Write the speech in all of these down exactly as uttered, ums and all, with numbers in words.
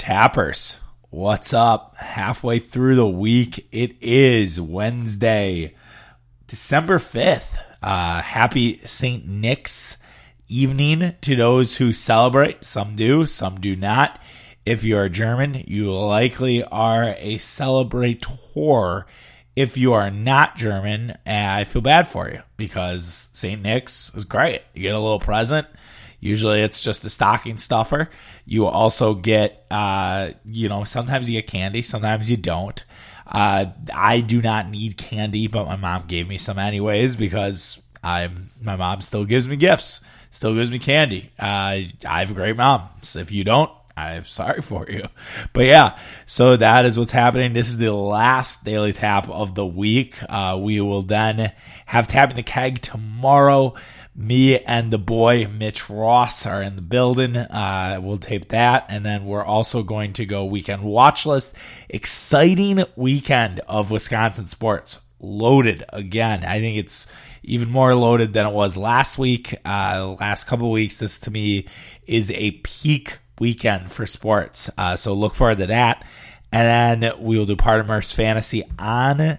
Tappers, what's up? Halfway through the week, it is Wednesday, December fifth. Uh, happy Saint Nick's evening to those who celebrate. Some do, some do not. If you are German, you likely are a celebrator. If you are not German, I feel bad for you because Saint Nick's is great. You get a little present. Usually it's just a stocking stuffer. You also get, uh, you know, sometimes you get candy, sometimes you don't. Uh, I do not need candy, but my mom gave me some anyways because I'm, my mom still gives me gifts, still gives me candy. Uh, I have a great mom. So if you don't, I'm sorry for you. But yeah, so that is what's happening. This is the last Daily Tap of the week. Uh, we will then have Tapping the Keg tomorrow. Me and the boy, Mitch Ross, are in the building. Uh, we'll tape that. And then we're also going to go weekend watch list. Exciting weekend of Wisconsin sports. Loaded again. I think it's even more loaded than it was last week. Uh, last couple of weeks, this to me is a peak weekend for sports. Uh, so look forward to that. And then we will do Part Immerse Fantasy on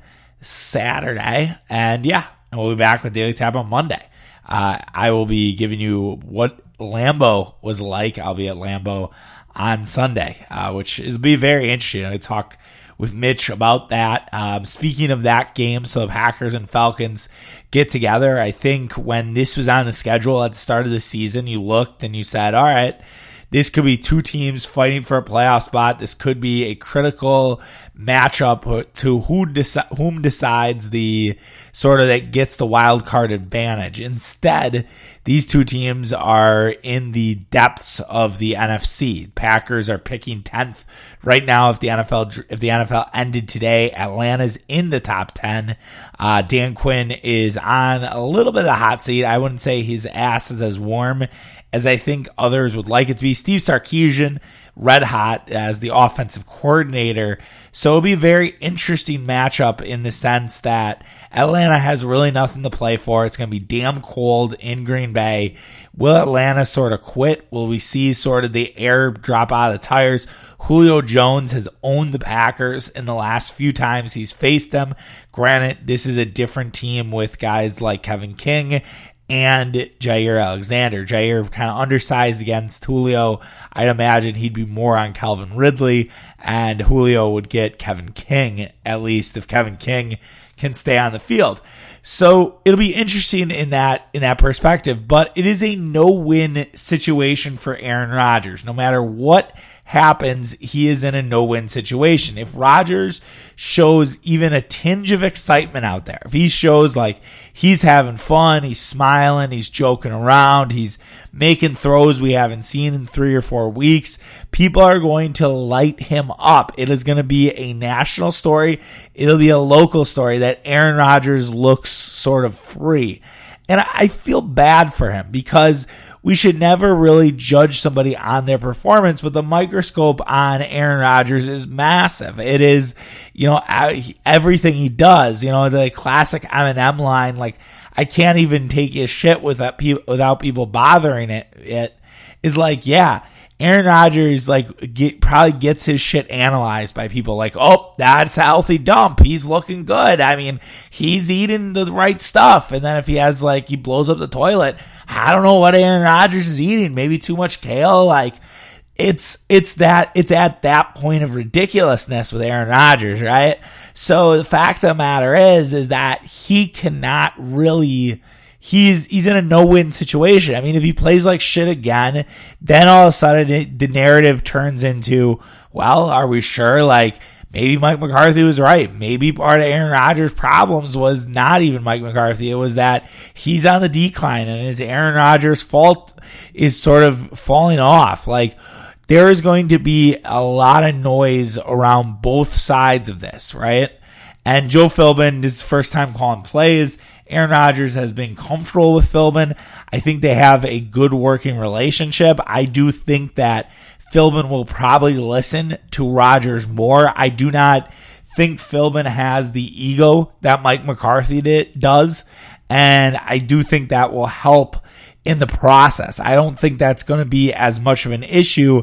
Saturday. And yeah, and we'll be back with Daily Tap on Monday. Uh, I will be giving you what Lambeau was like. I'll be at Lambeau on Sunday, uh, which is be very interesting. I talk with Mitch about that. Um, speaking of that game, so the Packers and Falcons get together. I think when this was on the schedule at the start of the season, you looked and you said, all right, this could be two teams fighting for a playoff spot. This could be a critical matchup to who deci- whom decides the sort of that gets the wild card advantage. Instead, these two teams are in the depths of the N F C. Packers are picking tenth right now. If the N F L if the N F L ended today, Atlanta's in the top ten. Uh, Dan Quinn is on a little bit of the hot seat. I wouldn't say his ass is as warm as I think others would like it to be. Steve Sarkisian, red hot as the offensive coordinator. So it'll be a very interesting matchup in the sense that Atlanta has really nothing to play for. It's going to be damn cold in Green Bay. Will Atlanta sort of quit? Will we see sort of the air drop out of the tires? Julio Jones has owned the Packers in the last few times he's faced them. Granted, this is a different team with guys like Kevin King and Jair Alexander. Jair kind of undersized against Julio. I'd imagine he'd be more on Calvin Ridley, and Julio would get Kevin King, at least if Kevin King can stay on the field. So it'll be interesting in that in that perspective, but it is a no-win situation for Aaron Rodgers. No matter what happens, he is in a no-win situation. If Rodgers shows even a tinge of excitement out there, if he shows like he's having fun, he's smiling, he's joking around, he's making throws we haven't seen in three or four weeks, people are going to light him up. It is going to be a national story. It'll be a local story that Aaron Rodgers looks sort of free. And I feel bad for him because we should never really judge somebody on their performance, but the microscope on Aaron Rodgers is massive. It is, you know, everything he does, you know, the classic Eminem line, like, I can't even take his shit without people, without people bothering it. It is like, yeah, Aaron Rodgers like get, probably gets his shit analyzed by people like, oh, that's a healthy dump. He's looking good. I mean, he's eating the right stuff. And then if he has like, he blows up the toilet, I don't know what Aaron Rodgers is eating. Maybe too much kale. Like it's, it's that, it's at that point of ridiculousness with Aaron Rodgers, right? So the fact of the matter is, is that he cannot really, He's he's in a no-win situation. I mean, if he plays like shit again, then all of a sudden it, the narrative turns into, well, are we sure? Like, maybe Mike McCarthy was right. Maybe part of Aaron Rodgers' problems was not even Mike McCarthy. It was that he's on the decline and his Aaron Rodgers' fault is sort of falling off. Like, there is going to be a lot of noise around both sides of this, right? And Joe Philbin, this is his first time calling plays. Aaron Rodgers has been comfortable with Philbin. I think they have a good working relationship. I do think that Philbin will probably listen to Rodgers more. I do not think Philbin has the ego that Mike McCarthy did, does, and I do think that will help in the process. I don't think that's going to be as much of an issue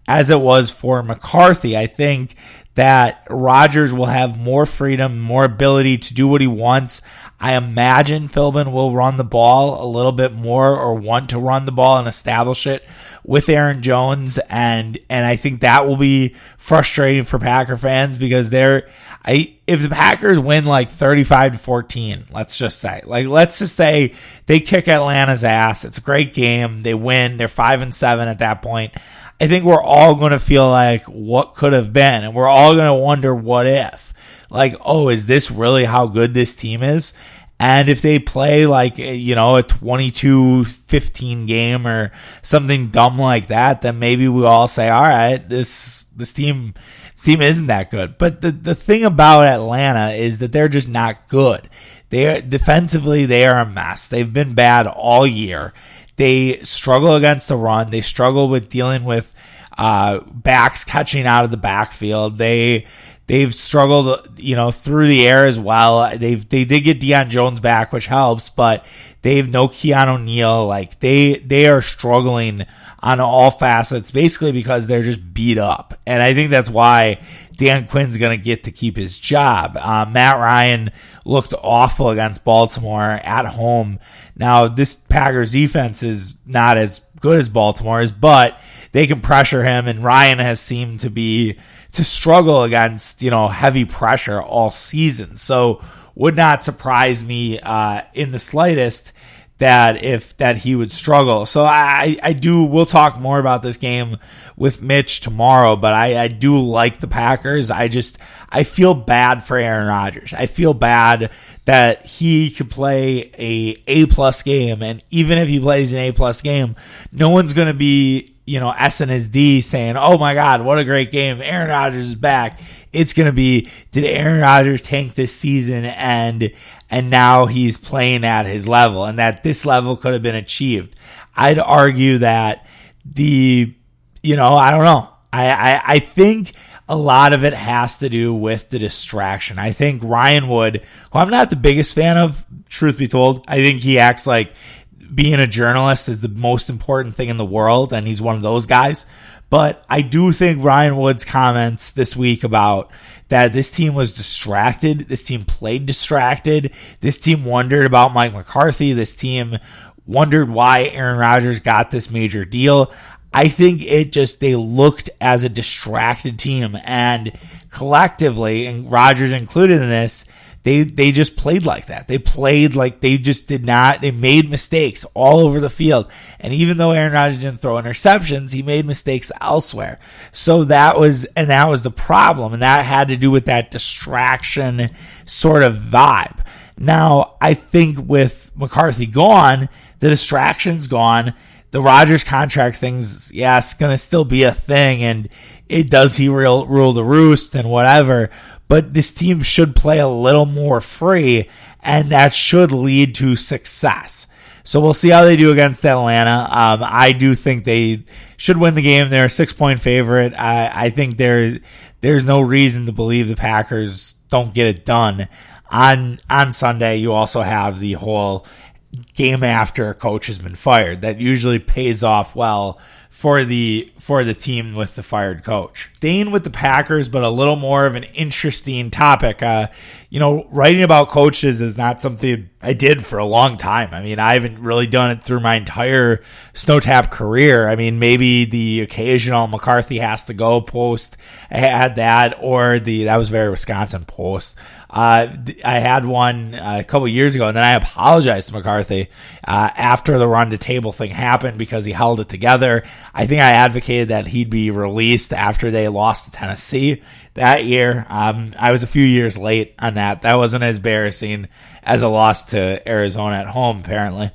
as it was for McCarthy. I think that Rodgers will have more freedom, more ability to do what he wants. I imagine Philbin will run the ball a little bit more, or want to run the ball and establish it with Aaron Jones. And, and I think that will be frustrating for Packer fans, because they're, I, if the Packers win like thirty-five to fourteen, let's just say, like, let's just say they kick Atlanta's ass. It's a great game. They win. They're five and seven at that point. I think we're all going to feel like what could have been, and we're all going to wonder what if. Like, oh, is this really how good this team is? And if they play like, you know, a twenty-two fifteen game or something dumb like that, then maybe we all say, all right, this this team this team isn't that good. But the, the thing about Atlanta is that they're just not good. They are, defensively, they are a mess. They've been bad all year. They struggle against the run. They struggle with dealing with uh, backs catching out of the backfield. They they've struggled, you know, through the air as well. They've they did get Deion Jones back, which helps, but they have no Keanu Neal. Like they they are struggling on all facets, basically because they're just beat up. And I think that's why Dan Quinn's going to get to keep his job. Uh, Matt Ryan looked awful against Baltimore at home. Now, this Packers defense is not as good as Baltimore's, but they can pressure him, and Ryan has seemed to be to struggle against, you know, heavy pressure all season. So would not surprise me uh, in the slightest that if that he would struggle. So I, I do, we'll talk more about this game with Mitch tomorrow, but I, I do like the Packers. I just, I feel bad for Aaron Rodgers. I feel bad that he could play a A plus game, and even if he plays an A plus game, no one's going to be, you know, S and his D saying, oh my God, what a great game. Aaron Rodgers is back. It's going to be, did Aaron Rodgers tank this season and, and now he's playing at his level, and that this level could have been achieved? I'd argue that the, you know, I don't know. I, I, I think a lot of it has to do with the distraction. I think Ryan Wood, who I'm not the biggest fan of, truth be told, I think he acts like being a journalist is the most important thing in the world, and he's one of those guys. But I do think Ryan Wood's comments this week about that this team was distracted, this team played distracted, this team wondered about Mike McCarthy, this team wondered why Aaron Rodgers got this major deal. I think it just, they looked as a distracted team, and collectively, and Rodgers included in this, They they just played like that. They played like they just did not, they made mistakes all over the field. And even though Aaron Rodgers didn't throw interceptions, he made mistakes elsewhere. So that was, and that was the problem. And that had to do with that distraction sort of vibe. Now, I think with McCarthy gone, the distraction's gone. The Rodgers contract thing's, yes, going to still be a thing. And it does he real, rule the roost and whatever. But this team should play a little more free, and that should lead to success. So we'll see how they do against Atlanta. Um, I do think they should win the game. They're a six-point favorite. I, I think there, there's no reason to believe the Packers don't get it done. On on Sunday, you also have the whole game after a coach has been fired. That usually pays off well for the for the team with the fired coach. Staying with the Packers, but a little more of an interesting topic. Uh, you know, writing about coaches is not something I did for a long time. I mean, I haven't really done it through my entire Snowtap career. I mean, maybe the occasional McCarthy has to go post. I had that, or the that was very Wisconsin post. Uh, I had one uh, a couple years ago, and then I apologized to McCarthy uh, after the run to table thing happened because he held it together. I think I advocated that he'd be released after they lost to Tennessee that year. Um, I was a few years late on that. That wasn't as embarrassing as a loss to Arizona at home, apparently.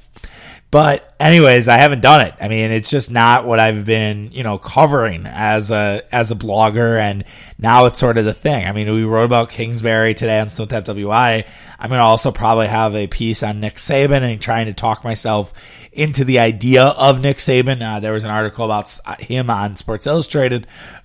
But anyways, I haven't done it. I mean, it's just not what I've been, you know, covering as a as a blogger, and now it's sort of the thing. I mean, we wrote about Kingsbury today on Snowtap W I. I'm going to also probably have a piece on Nick Saban and trying to talk myself into the idea of Nick Saban. Uh, there was an article about him on Sports Illustrated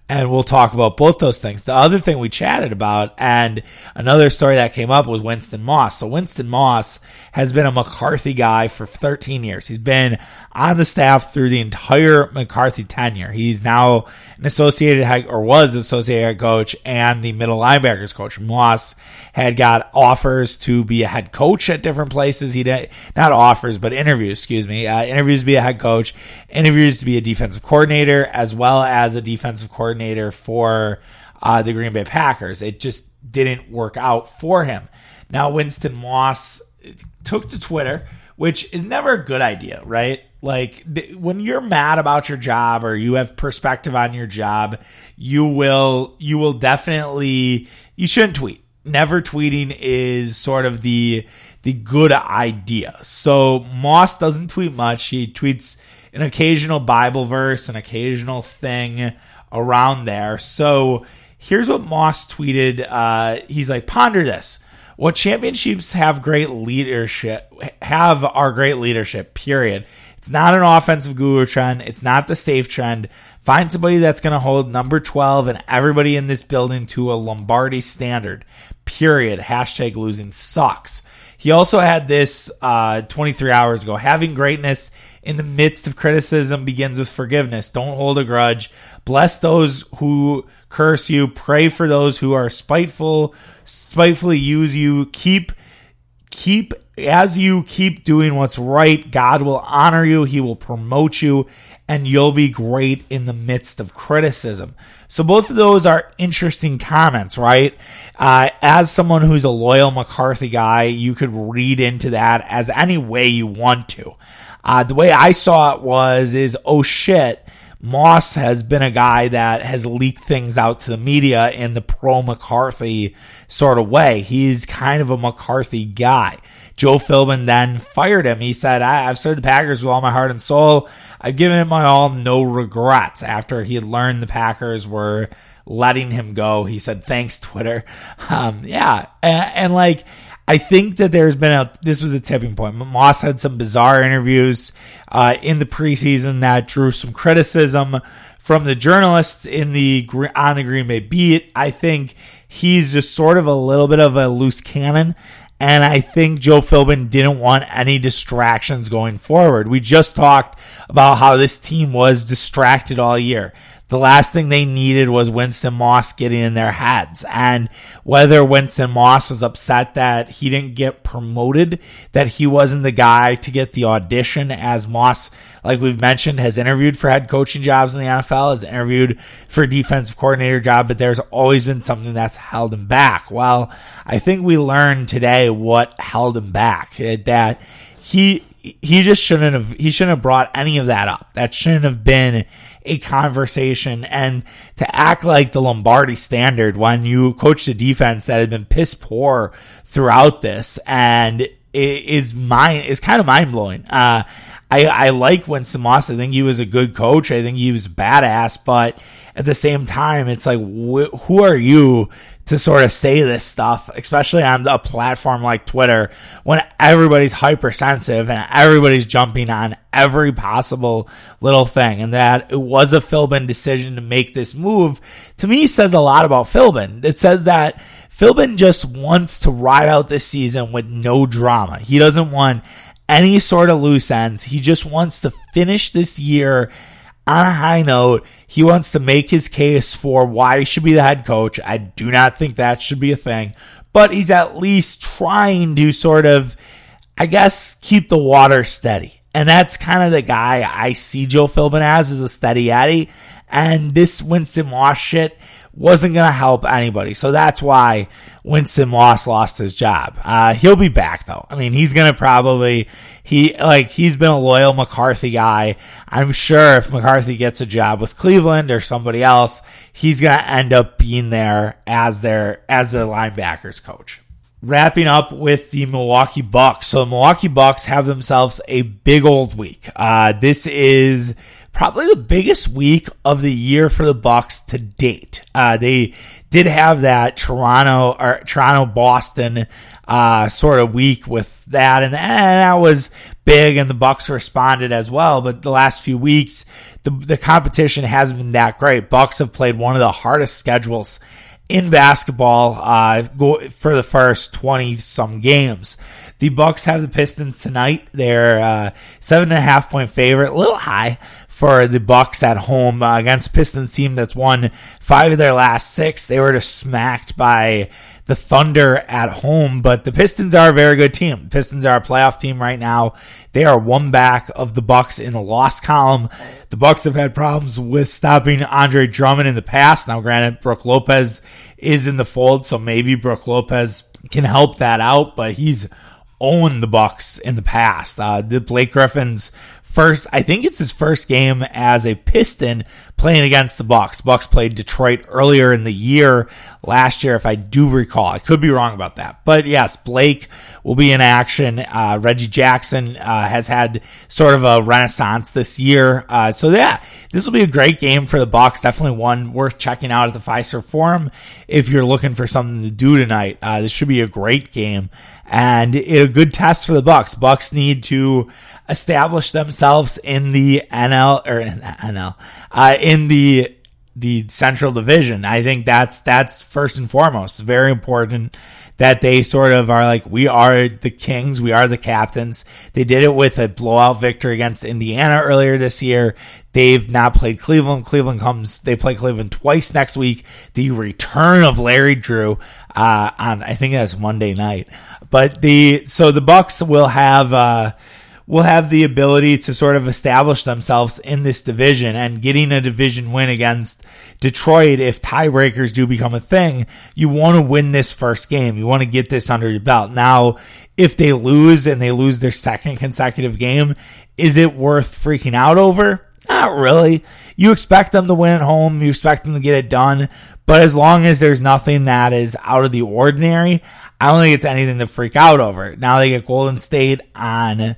And we'll talk about both those things. The other thing we chatted about, and another story that came up, was Winston Moss. So Winston Moss has been a McCarthy guy for thirteen years. He's been on the staff through the entire McCarthy tenure. He's now an associated head, or was associated head coach and the middle linebackers coach. Moss had got offers to be a head coach at different places. He did, not offers, but interviews, excuse me, uh, interviews to be a head coach, interviews to be a defensive coordinator, as well as a defensive coordinator for uh, the Green Bay Packers. It just didn't work out for him. Now, Winston Moss took to Twitter, which is never a good idea, right? Like, th- when you're mad about your job or you have perspective on your job, you will you will definitely, you shouldn't tweet. Never tweeting is sort of the the good idea. So Moss doesn't tweet much. He tweets an occasional Bible verse, an occasional thing around there. So here's what Moss tweeted. Uh, he's like, ponder this. What championships have great leadership, have are great leadership, period. It's not an offensive guru trend. It's not the safe trend. Find somebody that's going to hold number twelve and everybody in this building to a Lombardi standard, period. Hashtag losing sucks. He also had this uh, twenty-three hours ago. Having greatness in the midst of criticism begins with forgiveness. Don't hold a grudge. Bless those who curse you. Pray for those who are spiteful, spitefully use you. Keep, keep, as you keep doing what's right, God will honor you. He will promote you, and you'll be great in the midst of criticism. So both of those are interesting comments, right? Uh, as someone who's a loyal McCarthy guy, you could read into that as any way you want to. Uh, the way I saw it was, is, oh shit, Moss has been a guy that has leaked things out to the media in the pro-McCarthy sort of way. He's kind of a McCarthy guy. Joe Philbin then fired him. He said, I, I've served the Packers with all my heart and soul. I've given it my all, no regrets. After he had learned the Packers were letting him go, he said, thanks, Twitter. Um, yeah. And, and like, I think that there's been a, this was a tipping point. Moss had some bizarre interviews uh, in the preseason that drew some criticism from the journalists in the, on the Green Bay beat. I think he's just sort of a little bit of a loose cannon. And I think Joe Philbin didn't want any distractions going forward. We just talked about how this team was distracted all year. The last thing they needed was Winston Moss getting in their heads. And whether Winston Moss was upset that he didn't get promoted, that he wasn't the guy to get the audition, as Moss, like we've mentioned, has interviewed for head coaching jobs in the N F L, has interviewed for a defensive coordinator job, but there's always been something that's held him back. Well, I think we learned today what held him back, that he he just shouldn't have he shouldn't have brought any of that up. That shouldn't have been a conversation. And to act like the Lombardi standard when you coached a defense that had been piss poor throughout this, and it is mind is kind of mind blowing. Uh, I, I like Winston Moss. I think he was a good coach. I think he was badass, but at the same time, it's like, wh- who are you to sort of say this stuff, especially on a platform like Twitter, when everybody's hypersensitive and everybody's jumping on every possible little thing. And that it was a Philbin decision to make this move, to me, says a lot about Philbin. It says that Philbin just wants to ride out this season with no drama. He doesn't want any sort of loose ends. He just wants to finish this year on a high note. He wants to make his case for why he should be the head coach. I do not think that should be a thing, but he's at least trying to sort of, I guess, keep the water steady. And that's kind of the guy I see Joe Philbin as, is a steady Eddie. And this Winston Moss shit wasn't going to help anybody. So that's why Winston Moss lost his job. Uh, he'll be back though. I mean, he's going to probably, he, like, he's been a loyal McCarthy guy. I'm sure if McCarthy gets a job with Cleveland or somebody else, he's going to end up being there as their, as the linebackers coach. Wrapping up with the Milwaukee Bucks. So the Milwaukee Bucks have themselves a big old week. Uh, this is probably the biggest week of the year for the Bucks to date. Uh, they did have that Toronto or Toronto Boston uh, sort of week with that, and, and that was big, and the Bucks responded as well. But the last few weeks, the the competition hasn't been that great. Bucks have played one of the hardest schedules in basketball uh, go for the first twenty some games. The Bucks have the Pistons tonight. They're uh, seven and a half point favorite, a little high for the Bucks at home uh, against a Pistons team that's won five of their last six. They were just smacked by the Thunder at home, but the Pistons are a very good team. The Pistons are a playoff team right now. They are one back of the Bucks in the loss column. The Bucks have had problems with stopping Andre Drummond in the past. Now, granted, Brook Lopez is in the fold, so maybe Brook Lopez can help that out, but he's owned the Bucks in the past. Uh, the Blake Griffin's first, I think it's his first game as a Piston playing against the Bucks. Bucks played Detroit earlier in the year, last year, if I do recall. I could be wrong about that. But yes, Blake will be in action. Uh, Reggie Jackson uh, has had sort of a renaissance this year. Uh, so yeah, this will be a great game for the Bucks. Definitely one worth checking out at the Fiserv Forum if you're looking for something to do tonight. Uh, this should be a great game and a good test for the Bucks. Bucks need to establish themselves in the N L or in the N L uh, in the the Central Division. I think that's that's first and foremost. It's very important that they sort of are like, we are the kings, we are the captains. They did it with a blowout victory against Indiana earlier this year. They've not played Cleveland. Cleveland comes, they play Cleveland twice next week. The return of Larry Drew uh, on, I think that's Monday night. But the so the Bucks will have. Uh, will have the ability to sort of establish themselves in this division, and getting a division win against Detroit, if tiebreakers do become a thing, you want to win this first game. You want to get this under your belt. Now, if they lose and they lose their second consecutive game, is it worth freaking out over? Not really. You expect them to win at home. You expect them to get it done. But as long as there's nothing that is out of the ordinary, I don't think it's anything to freak out over. Now they get Golden State on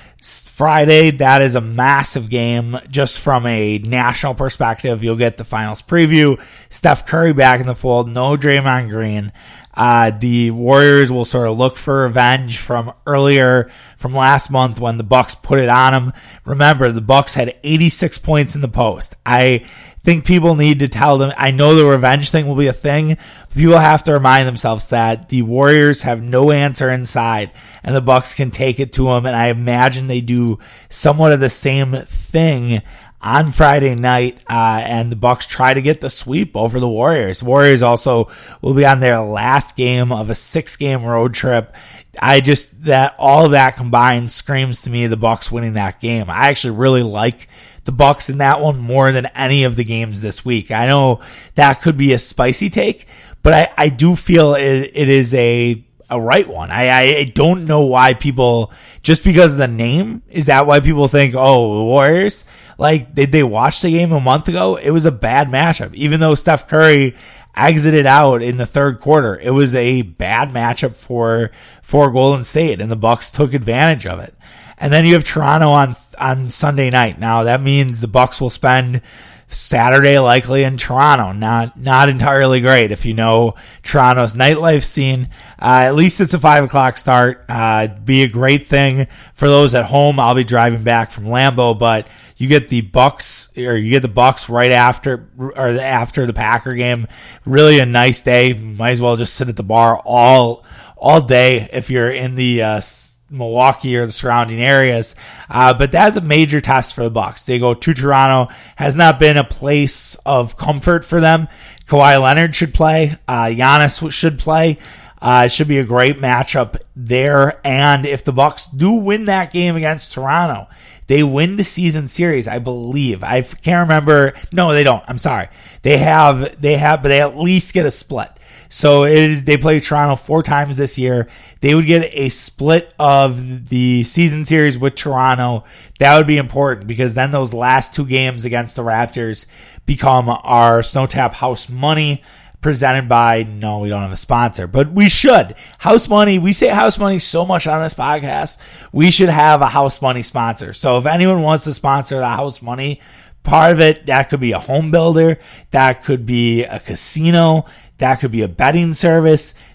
Friday. That is a massive game just from a national perspective. You'll get the finals preview. Steph Curry back in the fold. No Draymond Green. Uh, the Warriors will sort of look for revenge from earlier, from last month when the Bucks put it on them. Remember, the Bucks had eighty-six points in the post. I think people need to tell them, I know the revenge thing will be a thing, but people have to remind themselves that the Warriors have no answer inside, and the Bucks can take it to them, and I imagine they do somewhat of the same thing on Friday night, uh, and the Bucks try to get the sweep over the Warriors. Warriors also will be on their last game of a six-game road trip. I just, that all of that combined screams to me the Bucks winning that game. I actually really like the Bucks in that one more than any of the games this week. I know that could be a spicy take, but I, I do feel it, it is a a right one. I, I don't know why people, just because of the name, is that why people think, oh, the Warriors? Like, did they watch the game a month ago? It was a bad matchup. Even though Steph Curry exited out in the third quarter, it was a bad matchup for for Golden State, and the Bucks took advantage of it. And then you have Toronto on on Sunday night. Now that means the Bucks will spend Saturday likely in Toronto. Not not entirely great if you know Toronto's nightlife scene. Uh, at least it's a five o'clock start. Uh, be a great thing for those at home. I'll be driving back from Lambeau, but you get the Bucks, or you get the Bucks right after, or after the Packer game. Really a nice day. Might as well just sit at the bar all all day if you're in the uh, Milwaukee or the surrounding areas. Uh, but that's a major test for the Bucks. They go to Toronto. Has not been a place of comfort for them. Kawhi Leonard should play. Uh, Giannis should play. Uh, it should be a great matchup there. And if the Bucks do win that game against Toronto, they win the season series, I believe. I can't remember. No, they don't. I'm sorry. They have, they have, but they at least get a split. So it is, they play Toronto four times this year. They would get a split of the season series with Toronto. That would be important, because then those last two games against the Raptors become our Snowtap House Money, presented by, no, we don't have a sponsor, but we should. House Money, we say House Money so much on this podcast. We should have a House Money sponsor. So if anyone wants to sponsor the House Money part of it, that could be a home builder, that could be a casino, that could be a betting service,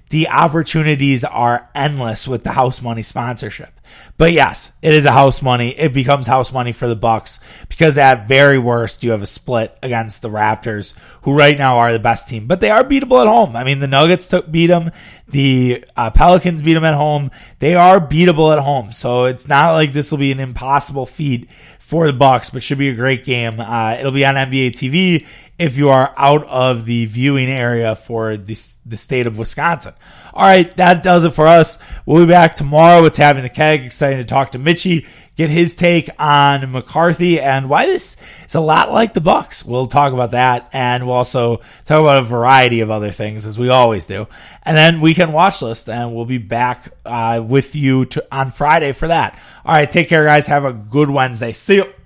the opportunities are endless with the house money sponsorship. But yes, it is a house money. It becomes house money for the Bucks because at very worst, you have a split against the Raptors, who right now are the best team. But they are beatable at home. I mean, the Nuggets took, beat them. The uh, Pelicans beat them at home. They are beatable at home. So it's not like this will be an impossible feat for the Bucks, but should be a great game. Uh, it'll be on N B A T V if you are out of the viewing area for the, the state of Wisconsin. All right, that does it for us. We'll be back tomorrow with Tapping the Keg. Excited to talk to Mitchie, get his take on McCarthy and why this is a lot like the Bucks. We'll talk about that, and we'll also talk about a variety of other things, as we always do. And then weekend watch list, and we'll be back uh, with you to, on Friday for that. All right, take care, guys. Have a good Wednesday. See you.